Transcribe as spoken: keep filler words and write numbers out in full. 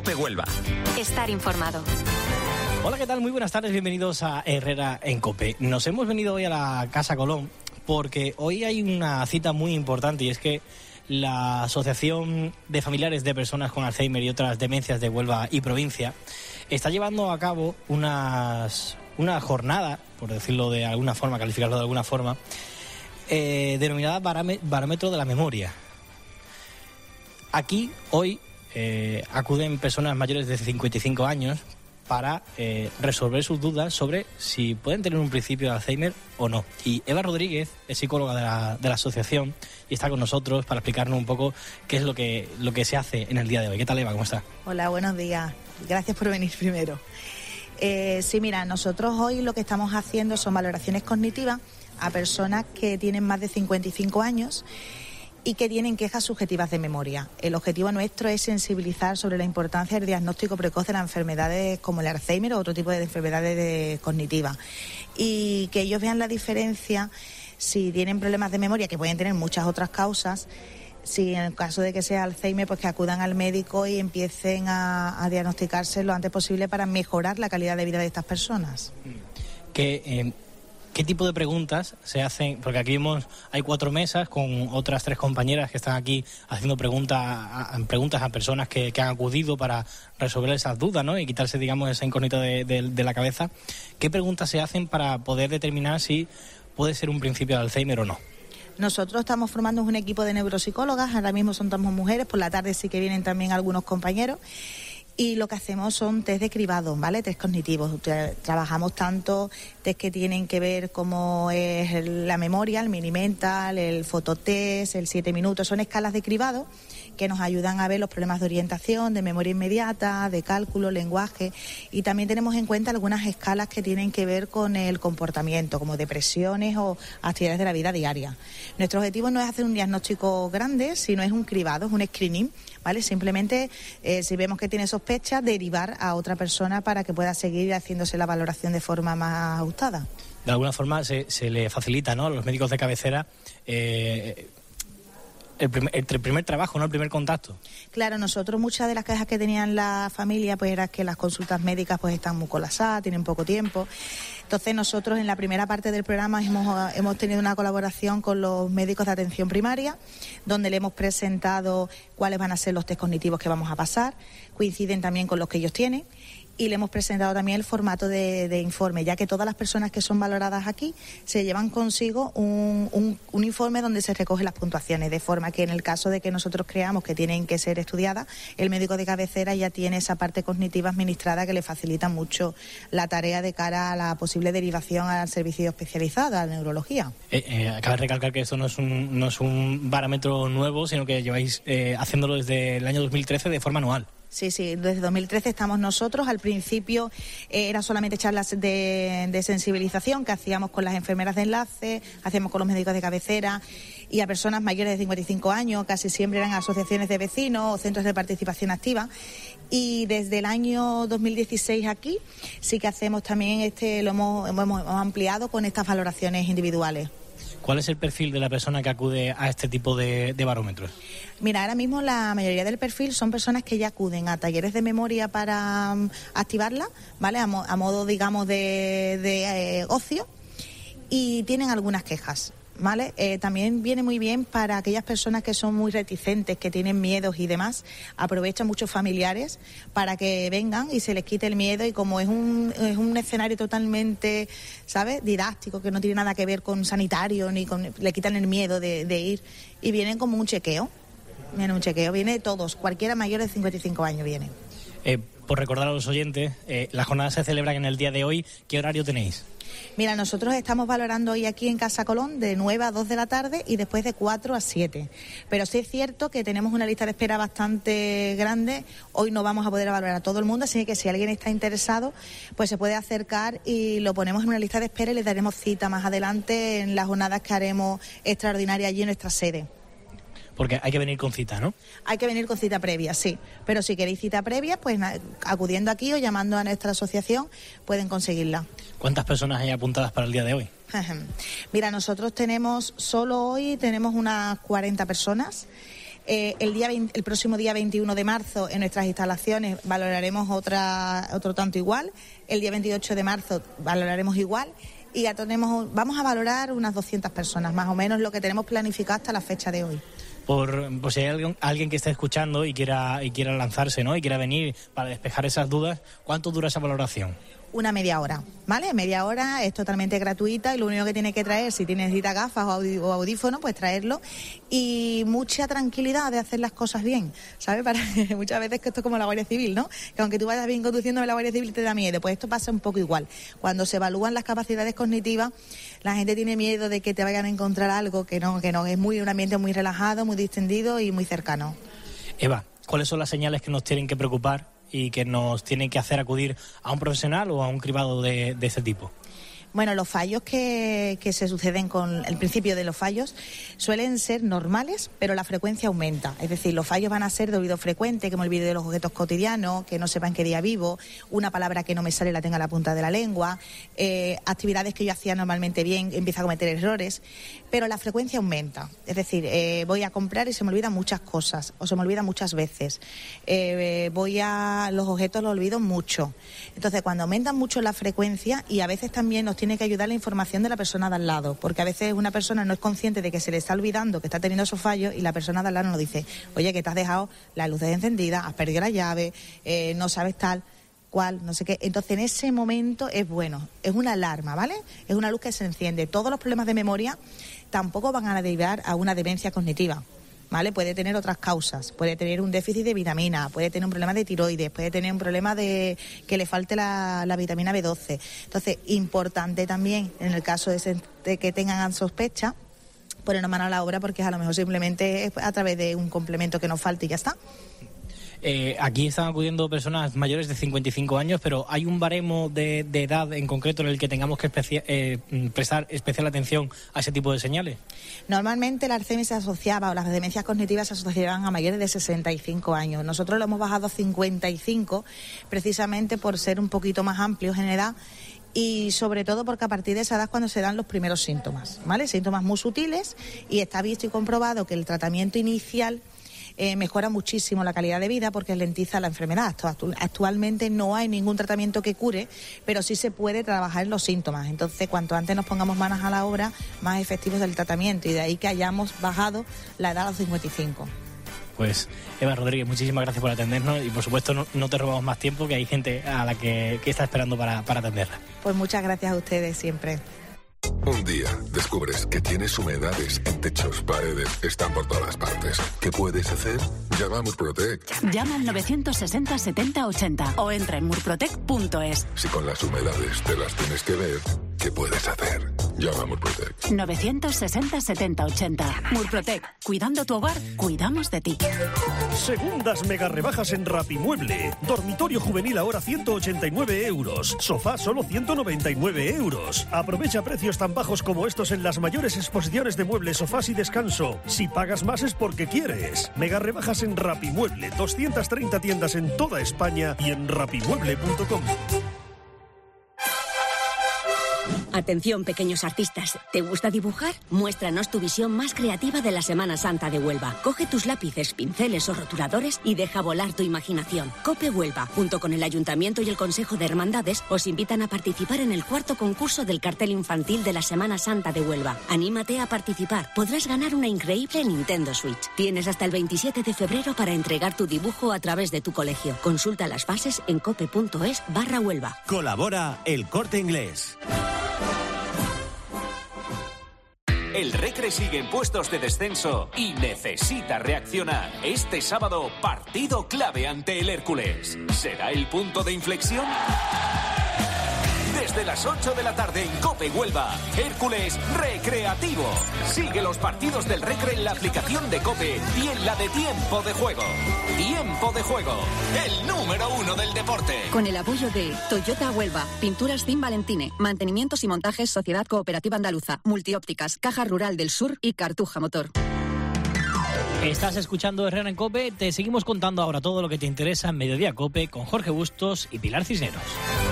COPE Huelva. Estar informado. Hola, ¿qué tal? Muy buenas tardes, bienvenidos a Herrera en COPE. Nos hemos venido hoy a la Casa Colón porque hoy hay una cita muy importante y es que la Asociación de Familiares de Personas con Alzheimer y otras demencias de Huelva y provincia está llevando a cabo unas, una jornada, por decirlo de alguna forma, calificarlo de alguna forma, eh, denominada Barómetro de la Memoria. Aquí, hoy, eh, acuden personas mayores de cincuenta y cinco años para eh, resolver sus dudas sobre si pueden tener un principio de Alzheimer o no. Y Eva Rodríguez es psicóloga de la, de la asociación y está con nosotros para explicarnos un poco qué es lo que, lo que se hace en el día de hoy. ¿Qué tal, Eva? ¿Cómo está? Hola, buenos días. Gracias por venir primero. Eh, sí, mira, nosotros hoy lo que estamos haciendo son valoraciones cognitivas a personas que tienen más de cincuenta y cinco años y que tienen quejas subjetivas de memoria. El objetivo nuestro es sensibilizar sobre la importancia del diagnóstico precoz de las enfermedades como el Alzheimer o otro tipo de enfermedades de, cognitivas, y que ellos vean la diferencia si tienen problemas de memoria, que pueden tener muchas otras causas. Si en el caso de que sea Alzheimer, pues que acudan al médico y empiecen a, a diagnosticarse lo antes posible para mejorar la calidad de vida de estas personas. Que eh... ¿Qué tipo de preguntas se hacen? Porque aquí vemos, hay cuatro mesas con otras tres compañeras que están aquí haciendo preguntas a, preguntas a personas que, que han acudido para resolver esas dudas, ¿no? Y quitarse, digamos, esa incógnita de, de, de la cabeza. ¿Qué preguntas se hacen para poder determinar si puede ser un principio de Alzheimer o no? Nosotros estamos formando un equipo de neuropsicólogas, ahora mismo son todas mujeres, por la tarde sí que vienen también algunos compañeros. Y lo que hacemos son test de cribado, ¿vale? Test cognitivos. Trabajamos tanto test que tienen que ver cómo es la memoria, el mini mental, el fototest, el siete minutos. Son escalas de cribado que nos ayudan a ver los problemas de orientación, de memoria inmediata, de cálculo, lenguaje. Y también tenemos en cuenta algunas escalas que tienen que ver con el comportamiento, como depresiones o actividades de la vida diaria. Nuestro objetivo no es hacer un diagnóstico grande, sino es un cribado, es un screening, ¿vale? Simplemente, eh, si vemos que tiene sospecha, derivar a otra persona para que pueda seguir haciéndose la valoración de forma más ajustada. De alguna forma se, se le facilita, ¿no?, a los médicos de cabecera eh, el, primer, el primer trabajo, ¿no?, el primer contacto. Claro, nosotros muchas de las quejas que tenían la familia pues era que las consultas médicas pues están muy colapsadas, tienen poco tiempo. Entonces nosotros en la primera parte del programa hemos, hemos tenido una colaboración con los médicos de atención primaria, donde le hemos presentado cuáles van a ser los test cognitivos que vamos a pasar, coinciden también con los que ellos tienen, y le hemos presentado también el formato de, de informe, ya que todas las personas que son valoradas aquí se llevan consigo un, un, un informe donde se recogen las puntuaciones, de forma que en el caso de que nosotros creamos que tienen que ser estudiadas, el médico de cabecera ya tiene esa parte cognitiva administrada que le facilita mucho la tarea de cara a la posible derivación al servicio especializado, a la neurología. Eh, eh, acaba de recalcar que esto no es un, no es un barómetro nuevo, sino que lleváis eh, haciéndolo desde el año dos mil trece de forma anual. Sí, sí, desde dos mil trece estamos nosotros. Al principio eh, era solamente charlas de, de sensibilización que hacíamos con las enfermeras de enlace, hacíamos con los médicos de cabecera y a personas mayores de cincuenta y cinco años, casi siempre eran asociaciones de vecinos o centros de participación activa. Y desde el año dos mil dieciséis aquí sí que hacemos también, este lo hemos, hemos, hemos ampliado con estas valoraciones individuales. ¿Cuál es el perfil de la persona que acude a este tipo de, de barómetros? Mira, ahora mismo la mayoría del perfil son personas que ya acuden a talleres de memoria para um, activarla, ¿vale? A, mo- a modo, digamos, de, de eh, ocio, y tienen algunas quejas, ¿vale? Eh, también viene muy bien para aquellas personas que son muy reticentes, que tienen miedos y demás. Aprovechan muchos familiares para que vengan y se les quite el miedo, y como es un, es un escenario totalmente, ¿sabes?, didáctico, que no tiene nada que ver con sanitario, ni con, le quitan el miedo de, de ir, y vienen como un chequeo. Viene un chequeo, viene de todos, cualquiera mayor de cincuenta y cinco años viene. Eh, por recordar a los oyentes, eh, las jornadas se celebran en el día de hoy. ¿Qué horario tenéis? Mira, nosotros estamos valorando hoy aquí en Casa Colón de nueve a dos de la tarde y después de cuatro a siete. Pero sí es cierto que tenemos una lista de espera bastante grande. Hoy no vamos a poder valorar a todo el mundo, así que si alguien está interesado, pues se puede acercar y lo ponemos en una lista de espera y le daremos cita más adelante en las jornadas que haremos extraordinarias allí en nuestra sede. Porque hay que venir con cita, ¿no? Hay que venir con cita previa, sí. Pero si queréis cita previa, pues acudiendo aquí o llamando a nuestra asociación, pueden conseguirla. ¿Cuántas personas hay apuntadas para el día de hoy? Mira, nosotros tenemos, solo hoy tenemos unas cuarenta personas. Eh, el, día veinte, el próximo día veintiuno de marzo en nuestras instalaciones valoraremos otra, otro tanto igual. El día veintiocho de marzo valoraremos igual. Y ya tenemos, vamos a valorar unas doscientas personas, más o menos lo que tenemos planificado hasta la fecha de hoy. Por, por si hay alguien, alguien que esté escuchando y quiera, y quiera lanzarse, ¿no? Y quiera venir para despejar esas dudas, ¿cuánto dura esa valoración? Una media hora, ¿vale? Media hora, es totalmente gratuita y lo único que tiene que traer, si necesita gafas o, audi- o audífonos, pues traerlo. Y mucha tranquilidad de hacer las cosas bien, ¿sabes? Para muchas veces que esto es como la Guardia Civil, ¿no? Que aunque tú vayas bien conduciendo de la Guardia Civil te da miedo. Pues esto pasa un poco igual. Cuando se evalúan las capacidades cognitivas, la gente tiene miedo de que te vayan a encontrar algo que no, que no. Es muy un ambiente muy relajado, muy distendido y muy cercano. Eva, ¿cuáles son las señales que nos tienen que preocupar y que nos tienen que hacer acudir a un profesional o a un cribado de, de ese tipo? Bueno, los fallos que, que se suceden con el principio de los fallos suelen ser normales, pero la frecuencia aumenta. Es decir, los fallos van a ser de oído frecuente, que me olvide de los objetos cotidianos, que no sepa en qué día vivo, una palabra que no me sale la tenga a la punta de la lengua, eh, actividades que yo hacía normalmente bien, empiezo a cometer errores, pero la frecuencia aumenta. Es decir, eh, voy a comprar y se me olvidan muchas cosas, o se me olvidan muchas veces. Eh, voy a los objetos los olvido mucho. Entonces, cuando aumentan mucho la frecuencia, y a veces también nos tiene que ayudar la información de la persona de al lado, porque a veces una persona no es consciente de que se le está olvidando, que está teniendo esos fallos, y la persona de al lado nos dice, oye, que te has dejado las luces encendidas, has perdido la llave, eh, no sabes tal, cual, no sé qué. Entonces, en ese momento es bueno, es una alarma, ¿vale? Es una luz que se enciende. Todos los problemas de memoria tampoco van a derivar a una demencia cognitiva, ¿vale? Puede tener otras causas, puede tener un déficit de vitamina, puede tener un problema de tiroides, puede tener un problema de que le falte la, la vitamina B doce. Entonces, importante también, en el caso de, ese, de que tengan sospecha, ponernos mano a la obra, porque a lo mejor simplemente es a través de un complemento que nos falte y ya está. Eh, aquí están acudiendo personas mayores de cincuenta y cinco años, pero ¿hay un baremo de, de edad en concreto en el que tengamos que especia, eh, prestar especial atención a ese tipo de señales? Normalmente la Alzheimer se asociaba, o las demencias cognitivas se asociaban a mayores de sesenta y cinco años. Nosotros lo hemos bajado a cincuenta y cinco, precisamente por ser un poquito más amplios en edad, y sobre todo porque a partir de esa edad es cuando se dan los primeros síntomas, ¿vale? Síntomas muy sutiles, y está visto y comprobado que el tratamiento inicial Eh, mejora muchísimo la calidad de vida porque lentiza la enfermedad. Actualmente no hay ningún tratamiento que cure, pero sí se puede trabajar en los síntomas. Entonces, cuanto antes nos pongamos manos a la obra, más efectivo es el tratamiento, y de ahí que hayamos bajado la edad a los cincuenta y cinco. Pues, Eva Rodríguez, muchísimas gracias por atendernos y, por supuesto, no, no te robamos más tiempo, que hay gente a la que, que está esperando para, para atenderla. Pues muchas gracias a ustedes siempre. Un día descubres que tienes humedades en techos, paredes, están por todas partes. ¿Qué puedes hacer? Llama a Murprotec. Llama al novecientos sesenta setenta ochenta o entra en murprotec punto es. Si con las humedades te las tienes que ver, ¿qué puedes hacer? Llama a Murprotec. novecientos sesenta setenta ochenta. Murprotec. Cuidando tu hogar, cuidamos de ti. Segundas mega rebajas en Rapimueble. Dormitorio juvenil ahora ciento ochenta y nueve euros. Sofá solo ciento noventa y nueve euros. Aprovecha precios tan bajos como estos en las mayores exposiciones de muebles, sofás y descanso. Si pagas más es porque quieres. Mega rebajas en Rapimueble. doscientas treinta tiendas en toda España y en rapimueble punto com. Atención, pequeños artistas. ¿Te gusta dibujar? Muéstranos tu visión más creativa de la Semana Santa de Huelva. Coge tus lápices, pinceles o rotuladores y deja volar tu imaginación. Cope Huelva, junto con el Ayuntamiento y el Consejo de Hermandades, os invitan a participar en el cuarto concurso del cartel infantil de la Semana Santa de Huelva. Anímate a participar. Podrás ganar una increíble Nintendo Switch. Tienes hasta el veintisiete de febrero para entregar tu dibujo a través de tu colegio. Consulta las bases en cope punto es barra Huelva. Colabora El Corte Inglés. El Recre sigue en puestos de descenso y necesita reaccionar. Este sábado, partido clave ante el Hércules. ¿Será el punto de inflexión? Desde las ocho de la tarde en COPE Huelva, Hércules Recreativo. Sigue los partidos del Recre en la aplicación de COPE y en la de Tiempo de Juego. Tiempo de Juego, el número uno del deporte. Con el apoyo de Toyota Huelva, Pinturas Team Valentine, Mantenimientos y Montajes Sociedad Cooperativa Andaluza, Multiópticas, Caja Rural del Sur y Cartuja Motor. Estás escuchando Herrera en COPE. Te seguimos contando ahora todo lo que te interesa en Mediodía COPE con Jorge Bustos y Pilar Cisneros.